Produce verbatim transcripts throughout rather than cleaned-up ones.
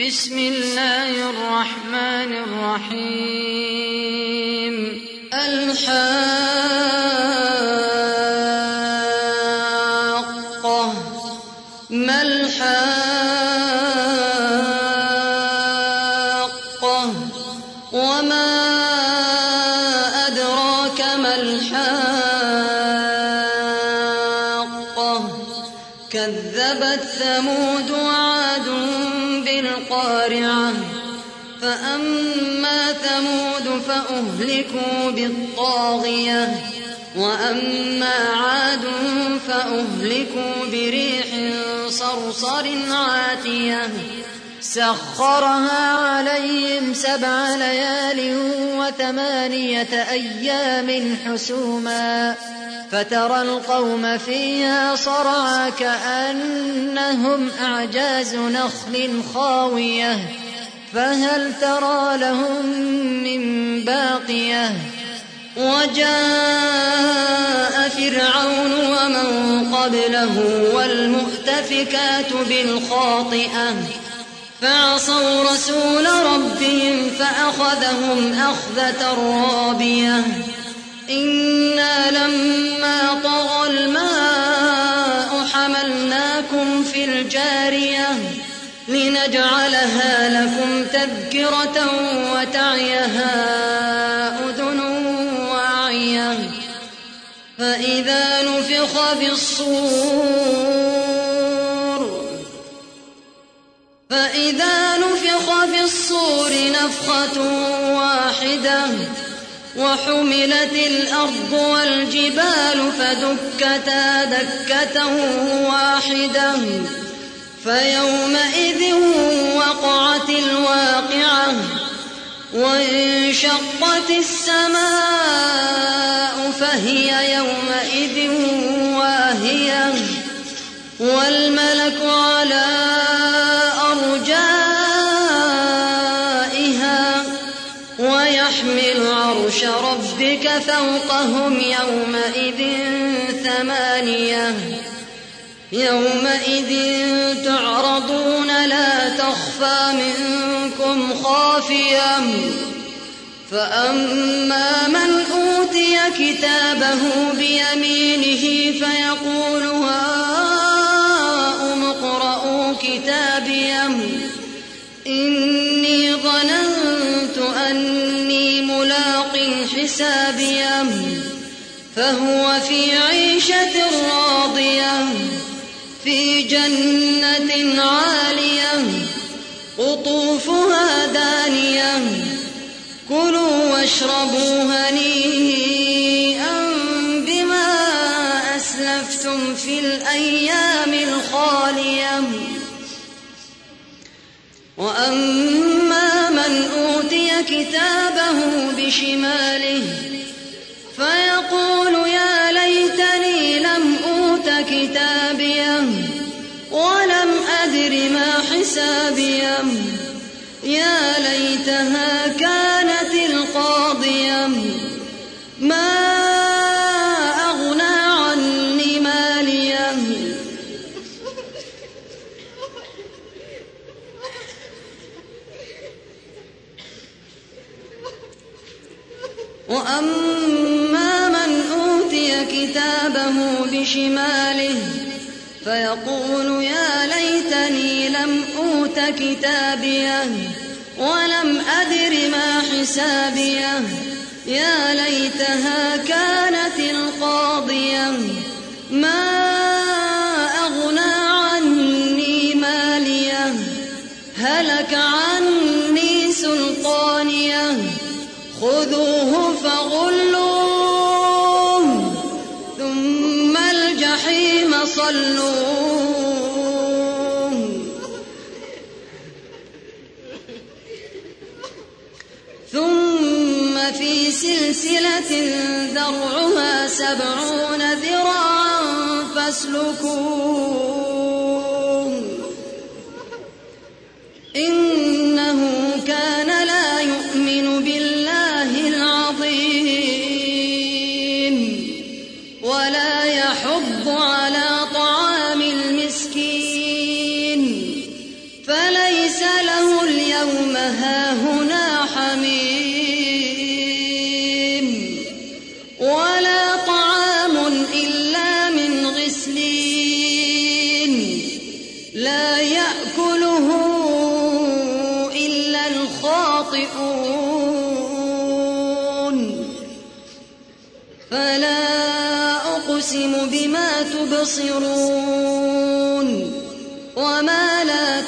بسم الله الرحمن الرحيم. الحاقة. ما الحاقة؟ وما أدراك ما الحاقة؟ كذبت ثمود وعاد بالقارعة. فأما ثمود فأهلكوا بالطاغية، وأما عاد فأهلكوا بريح صرصر عاتية سخرها عليهم سبع ليال وثمانية أيام حسوما، فترى القوم فيها صرعى كأنهم أعجاز نخل خاوية، فهل ترى لهم من باقية؟ وجاء فرعون ومن قبله والمؤتفكات بالخاطئة فعصوا رسول ربهم فأخذهم أخذة رابية. إنا لما طغى الماء حملناكم في الجارية لنجعلها لكم تذكرة وتعيها أذن واعية. فإذا نفخ في الصور فإذا نفخ في الصور نفخة واحدة وحملت الأرض والجبال فدكتا دكة واحدة فيومئذ وقعت الواقعة وانشقت السماء فهي يومئذ واهية والملك على أرجائها ويحمل عرش ربك فوقهم يومئذ ثمانية يومئذ تعرضون لا تخفى منكم خافية. فأما من أوتي كتابه بيمينه فيقول هاؤم اقرءوا كتابيه إني ظننت أني ملاق حسابيه فهو في عيشة راضية في جنة عالية قطوفها دانية كلوا واشربوا هنيئا بما أسلفتم في الأيام الخالية. وأما من أوتي كتابه بشماله فيقول يا ليتني لم أوت كتابيه ولم أدر ما حسابيه يا ليتها كانت القاضية ما أغنى عني ماليه وأما من أوتي كتابه بشماله فيقول يا ليتني لم أوت كتابيه ولم أدر ما حسابيه يا ليتها كانت القاضية ما أغنى عني ماليه هلك عني سلطانيه خذوه فغلوه ثم الجحيم صلوه ثم في سلسلة ذرعها سبعون ذراعا فاسلكوه إنه كان لا يؤمن بالله العظيم ولا يحض على طعام المسكين فليس له خاطئون فلا أقسم بما تبصرون وما لا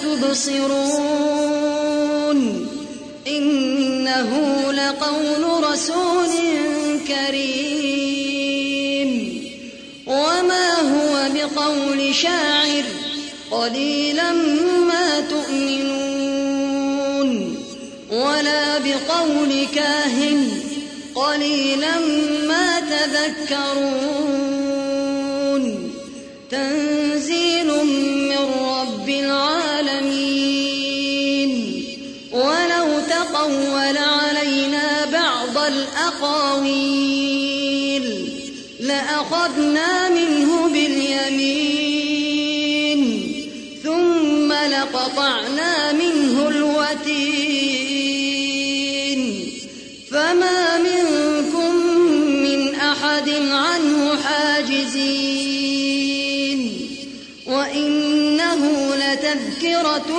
تبصرون إنه لقول رسول كريم وما هو بقول شاعر قليلا ما تؤمنون ولا بقول كاهن قليلا ما تذكرون تنزيل من رب العالمين ولو تقول علينا بعض الأقاويل لأخذنا منه باليمين ثم لقطعنا منه الوتين فما منكم من أحد عنه حاجزين وإنه لتذكرة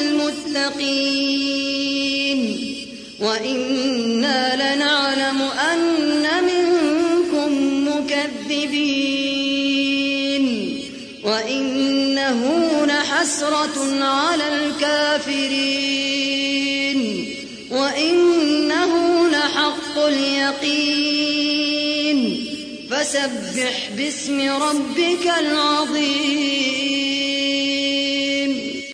للمتقين وإنا لنعلم أن منكم مكذبين وإنه لحسرة على الكافرين وإنه لحق اليقين فسبح باسم ربك العظيم